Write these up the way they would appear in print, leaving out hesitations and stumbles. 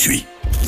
Suis.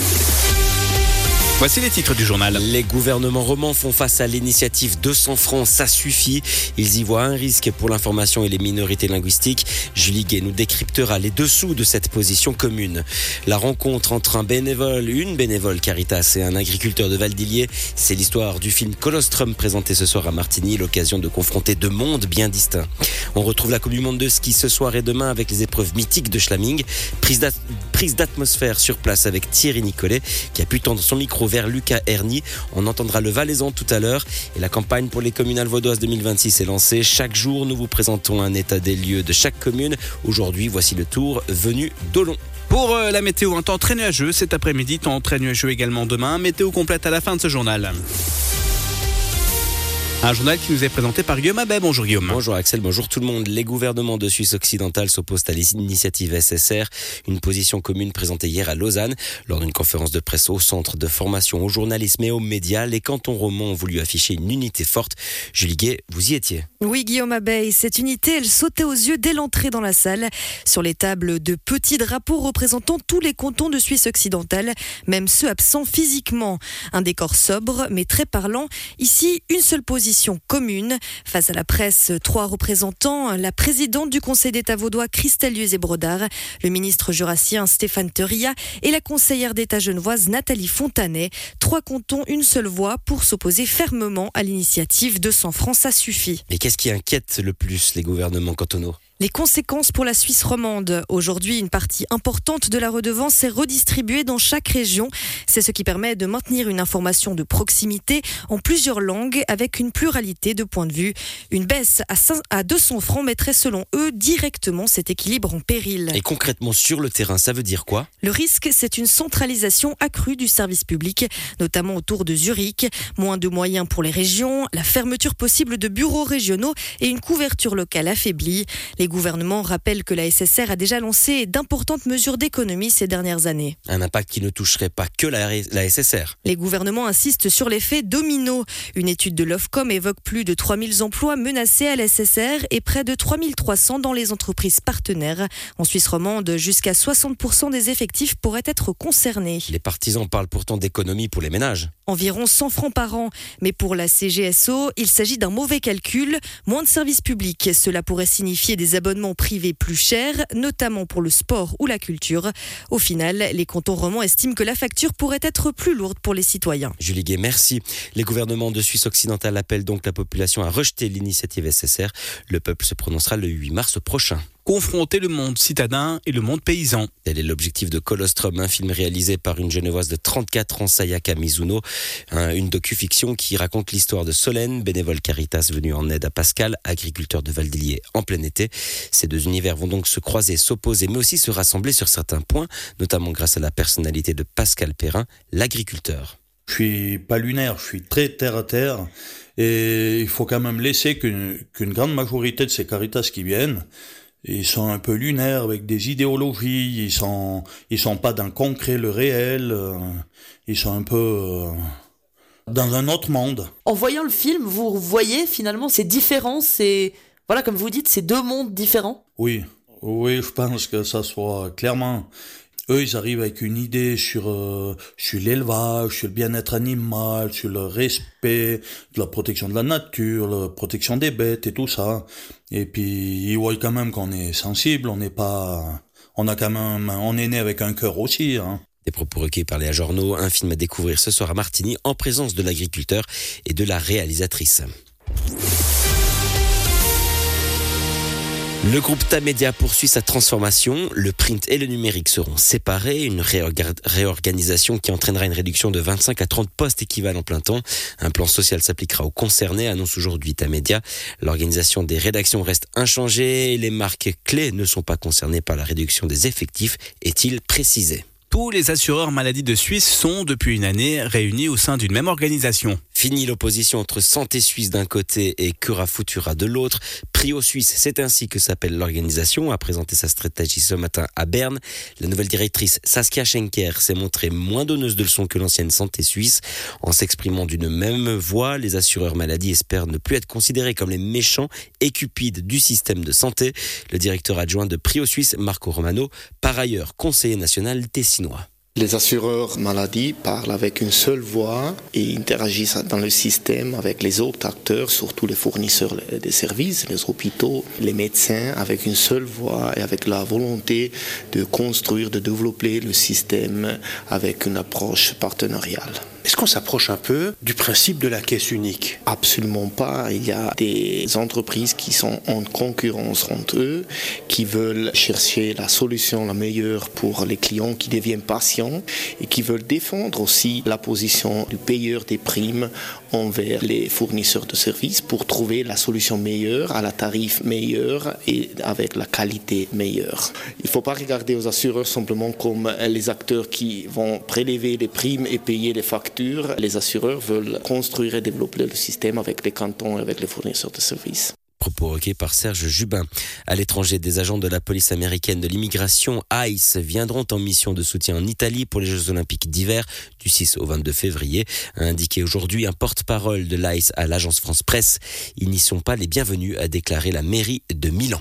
Voici les titres du journal. Les gouvernements romans font face à l'initiative 200 francs, ça suffit. Ils y voient un risque pour l'information et les minorités linguistiques. Julie Gay nous décryptera les dessous de cette position commune. La rencontre entre une bénévole Caritas et un agriculteur de Valdilier, c'est l'histoire du film Colostrum présenté ce soir à Martigny, l'occasion de confronter deux mondes bien distincts. On retrouve la Coupe du Monde de ski ce soir et demain avec les épreuves mythiques de Schlaming. Prise d'atmosphère sur place avec Thierry Nicolet qui a pu tendre son micro vers Lucas Erny. On entendra le Valaisan tout à l'heure et la campagne pour les communales vaudoises 2026 est lancée. Chaque jour, nous vous présentons un état des lieux de chaque commune. Aujourd'hui, voici le tour venu d'Olon. Pour la météo, un temps très nuageux cet après-midi, temps très nuageux également demain. Météo complète à la fin de ce journal. Un journal qui nous est présenté par Guillaume Abet. Bonjour Guillaume. Bonjour Axel, bonjour tout le monde. Les gouvernements de Suisse occidentale s'opposent à l'initiative SSR, une position commune présentée hier à Lausanne lors d'une conférence de presse au centre de formation au journalisme et aux médias. Les cantons romans ont voulu afficher une unité forte. Julie Gay, vous y étiez. Oui Guillaume Abet, cette unité, elle sautait aux yeux dès l'entrée dans la salle. Sur les tables de petits drapeaux représentant tous les cantons de Suisse occidentale, même ceux absents physiquement. Un décor sobre mais très parlant. Ici, une seule position commune. Face à la presse, 3 représentants, la présidente du Conseil d'État vaudois Christelle Lieuze-Brodard, le ministre jurassien Stéphane Teuria et la conseillère d'État genevoise Nathalie Fontanet. 3 cantons, une seule voix pour s'opposer fermement à l'initiative 200 francs, ça suffit. Mais qu'est-ce qui inquiète le plus les gouvernements cantonaux ? Les conséquences pour la Suisse romande. Aujourd'hui, une partie importante de la redevance est redistribuée dans chaque région. C'est ce qui permet de maintenir une information de proximité en plusieurs langues avec une pluralité de points de vue. Une baisse à 200 francs mettrait selon eux directement cet équilibre en péril. Et concrètement sur le terrain, ça veut dire quoi ? Le risque, c'est une centralisation accrue du service public, notamment autour de Zurich. Moins de moyens pour les régions, la fermeture possible de bureaux régionaux et une couverture locale affaiblie. Les gouvernements rappellent que la SSR a déjà lancé d'importantes mesures d'économie ces dernières années. Un impact qui ne toucherait pas que la SSR. Les gouvernements insistent sur l'effet domino. Une étude de l'Ofcom évoque plus de 3000 emplois menacés à la SSR et près de 3300 dans les entreprises partenaires. En Suisse romande, jusqu'à 60% des effectifs pourraient être concernés. Les partisans parlent pourtant d'économie pour les ménages. Environ 100 francs par an. Mais pour la CGSO, il s'agit d'un mauvais calcul. Moins de services publics, cela pourrait signifier des abonnements privés plus chers, notamment pour le sport ou la culture. Au final, les cantons romans estiment que la facture pourrait être plus lourde pour les citoyens. Julie Gay, merci. Les gouvernements de Suisse occidentale appellent donc la population à rejeter l'initiative SSR. Le peuple se prononcera le 8 mars prochain. Confronter le monde citadin et le monde paysan. Tel est l'objectif de Colostrum, un film réalisé par une Genevoise de 34 ans, Sayaka Mizuno. Une docu-fiction qui raconte l'histoire de Solène, bénévole Caritas venue en aide à Pascal, agriculteur de Valdilier en plein été. Ces deux univers vont donc se croiser, s'opposer, mais aussi se rassembler sur certains points, notamment grâce à la personnalité de Pascal Perrin, l'agriculteur. Je suis pas lunaire, je suis très terre à terre. Et il faut quand même laisser qu'une grande majorité de ces Caritas qui viennent, ils sont un peu lunaires avec des idéologies, ils sont pas dans le concret, le réel, ils sont un peu dans un autre monde. En voyant le film, vous voyez finalement ces différences, voilà, comme vous dites, ces deux mondes différents. Oui, je pense que ça soit clairement. Eux, ils arrivent avec une idée sur l'élevage, sur le bien-être animal, sur le respect, de la protection de la nature, la protection des bêtes et tout ça. Et puis, ils voient quand même qu'on est sensible, on est né avec un cœur aussi, hein. Des propos recueillis par Léa Journeau, un film à découvrir ce soir à Martigny en présence de l'agriculteur et de la réalisatrice. Le groupe Tamedia poursuit sa transformation. Le print et le numérique seront séparés. Une réorganisation qui entraînera une réduction de 25 à 30 postes équivalents plein temps. Un plan social s'appliquera aux concernés, annonce aujourd'hui Tamedia. L'organisation des rédactions reste inchangée et les marques clés ne sont pas concernées par la réduction des effectifs, est-il précisé. Tous les assureurs maladie de Suisse sont, depuis une année, réunis au sein d'une même organisation. Fini l'opposition entre Santé Suisse d'un côté et Cura Futura de l'autre. Prio Suisse, c'est ainsi que s'appelle l'organisation, a présenté sa stratégie ce matin à Berne. La nouvelle directrice Saskia Schenker s'est montrée moins donneuse de leçons que l'ancienne Santé Suisse. En s'exprimant d'une même voix, les assureurs maladie espèrent ne plus être considérés comme les méchants et cupides du système de santé. Le directeur adjoint de Prio Suisse, Marco Romano, par ailleurs conseiller national tessinois. Les assureurs maladie parlent avec une seule voix et interagissent dans le système avec les autres acteurs, surtout les fournisseurs des services, les hôpitaux, les médecins, avec une seule voix et avec la volonté de construire, de développer le système avec une approche partenariale. Est-ce qu'on s'approche un peu du principe de la caisse unique ? Absolument pas. Il y a des entreprises qui sont en concurrence entre eux, qui veulent chercher la solution la meilleure pour les clients qui deviennent patients et qui veulent défendre aussi la position du payeur des primes envers les fournisseurs de services pour trouver la solution meilleure, à la tarif meilleur et avec la qualité meilleure. Il ne faut pas regarder aux assureurs simplement comme les acteurs qui vont prélever les primes et payer les factures. Les assureurs veulent construire et développer le système avec les cantons et avec les fournisseurs de services. Propos recueillis par Serge Jubin. À l'étranger, des agents de la police américaine de l'immigration, ICE, viendront en mission de soutien en Italie pour les Jeux Olympiques d'hiver du 6 au 22 février, a indiqué aujourd'hui un porte-parole de l'ICE à l'agence France Presse. Ils n'y sont pas les bienvenus, a déclaré la mairie de Milan.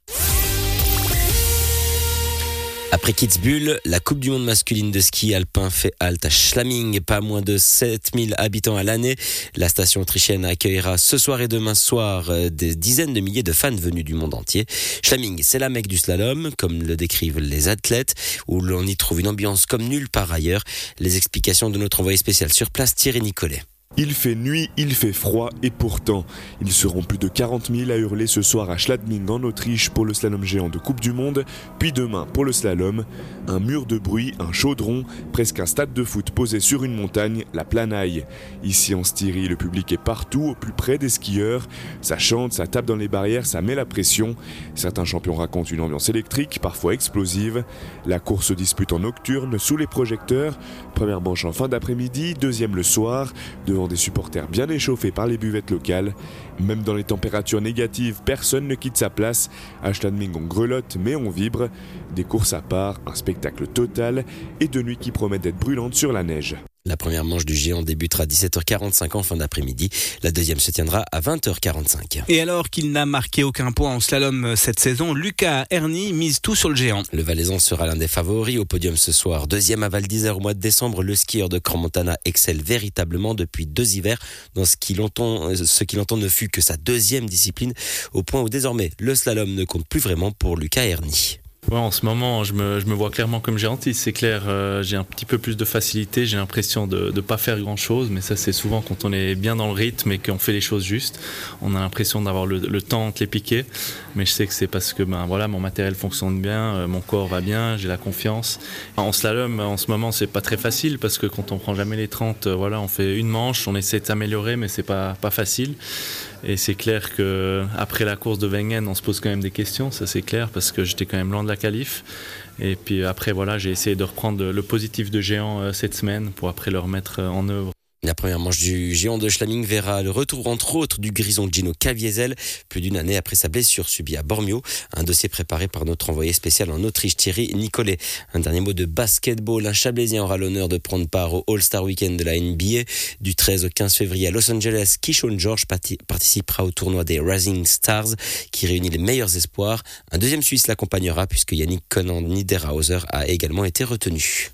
Après Kitzbühel, la Coupe du monde masculine de ski alpin fait halte à Schladming. Pas moins de 7000 habitants à l'année. La station autrichienne accueillera ce soir et demain soir des dizaines de milliers de fans venus du monde entier. Schladming, c'est la Mecque du slalom, comme le décrivent les athlètes, où l'on y trouve une ambiance comme nulle part ailleurs. Les explications de notre envoyé spécial sur place, Thierry Nicolet. Il fait nuit, il fait froid et pourtant, ils seront plus de 40 000 à hurler ce soir à Schladming en Autriche pour le slalom géant de Coupe du Monde, puis demain pour le slalom. Un mur de bruit, un chaudron, presque un stade de foot posé sur une montagne, la Planaille. Ici en Styrie, le public est partout, au plus près des skieurs. Ça chante, ça tape dans les barrières, ça met la pression. Certains champions racontent une ambiance électrique, parfois explosive. La course se dispute en nocturne, sous les projecteurs. Première manche en fin d'après-midi, deuxième le soir, devant des supporters bien échauffés par les buvettes locales. Même dans les températures négatives, personne ne quitte sa place. À Schladming, on grelotte, mais on vibre. Des courses à part, un spectacle total et de nuit qui promet d'être brûlante sur la neige. La première manche du géant débutera à 17h45 en fin d'après-midi. La deuxième se tiendra à 20h45. Et alors qu'il n'a marqué aucun point en slalom cette saison, Lucas Erni mise tout sur le géant. Le Valaisan sera l'un des favoris au podium ce soir. Deuxième à Val d'Isère au mois de décembre, le skieur de Crans-Montana excelle véritablement depuis 2 hivers dans ce qui longtemps ne fut que sa deuxième discipline, au point où désormais le slalom ne compte plus vraiment pour Lucas Erni. Ouais, en ce moment, je me vois clairement comme géantiste. C'est clair, j'ai un petit peu plus de facilité. J'ai l'impression de ne pas faire grand-chose. Mais ça, c'est souvent quand on est bien dans le rythme et qu'on fait les choses justes. On a l'impression d'avoir le temps entre les piquets. Mais je sais que c'est parce que mon matériel fonctionne bien, mon corps va bien, j'ai la confiance. En slalom, en ce moment, c'est pas très facile parce que quand on prend jamais les 30, on fait une manche, on essaie de s'améliorer, mais c'est pas facile. Et c'est clair qu'après la course de Wengen, on se pose quand même des questions, ça c'est clair, parce que j'étais quand même loin de la qualif. Et puis après, j'ai essayé de reprendre le positif de géant cette semaine pour après le remettre en œuvre. La première manche du géant de Schladming verra le retour, entre autres, du grison Gino Caviezel, plus d'une année après sa blessure subie à Bormio. Un dossier préparé par notre envoyé spécial en Autriche, Thierry Nicolet. Un dernier mot de basketball. Un Chablaisien aura l'honneur de prendre part au All-Star Weekend de la NBA. Du 13 au 15 février à Los Angeles, Keyshawn George participera au tournoi des Rising Stars, qui réunit les meilleurs espoirs. Un deuxième Suisse l'accompagnera, puisque Yannick Conan Niederhauser a également été retenu.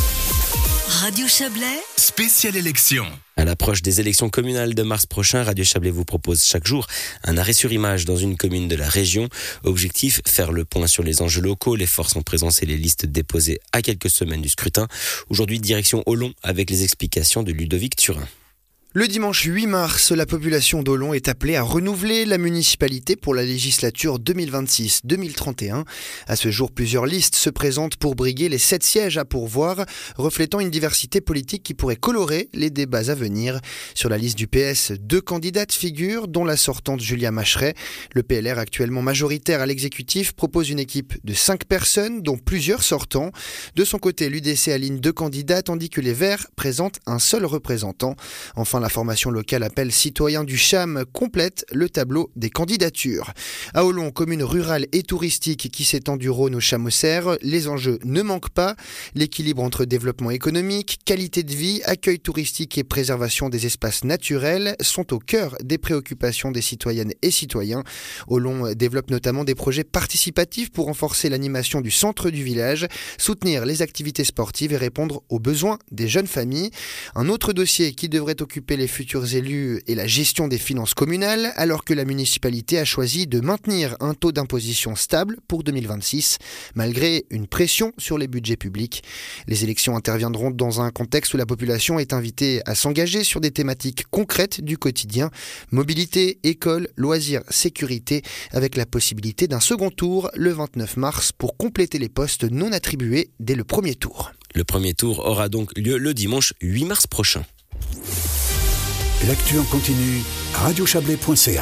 Radio Chablais, spéciale élection. À l'approche des élections communales de mars prochain, Radio Chablais vous propose chaque jour un arrêt sur image dans une commune de la région. Objectif, faire le point sur les enjeux locaux, les forces en présence et les listes déposées à quelques semaines du scrutin. Aujourd'hui, direction Olon avec les explications de Ludovic Turin. Le dimanche 8 mars, la population d'Olon est appelée à renouveler la municipalité pour la législature 2026-2031. À ce jour, plusieurs listes se présentent pour briguer les 7 sièges à pourvoir, reflétant une diversité politique qui pourrait colorer les débats à venir. Sur la liste du PS, 2 candidates figurent, dont la sortante Julia Macheret. Le PLR, actuellement majoritaire à l'exécutif, propose une équipe de 5 personnes, dont plusieurs sortants. De son côté, l'UDC aligne 2 candidats, tandis que les Verts présentent un seul représentant. Enfin, la formation locale Appel citoyen du Cham complète le tableau des candidatures. À Olon, commune rurale et touristique qui s'étend du Rhône au Cham-aux-Serres, les enjeux ne manquent pas. L'équilibre entre développement économique, qualité de vie, accueil touristique et préservation des espaces naturels sont au cœur des préoccupations des citoyennes et citoyens. Olon développe notamment des projets participatifs pour renforcer l'animation du centre du village, soutenir les activités sportives et répondre aux besoins des jeunes familles. Un autre dossier qui devrait occuper les futurs élus est la gestion des finances communales, alors que la municipalité a choisi de maintenir un taux d'imposition stable pour 2026, malgré une pression sur les budgets publics. Les élections interviendront dans un contexte où la population est invitée à s'engager sur des thématiques concrètes du quotidien, mobilité, école, loisirs, sécurité, avec la possibilité d'un second tour le 29 mars pour compléter les postes non attribués dès le premier tour. Le premier tour aura donc lieu le dimanche 8 mars prochain. L'actu en continu, radiochablais.ca.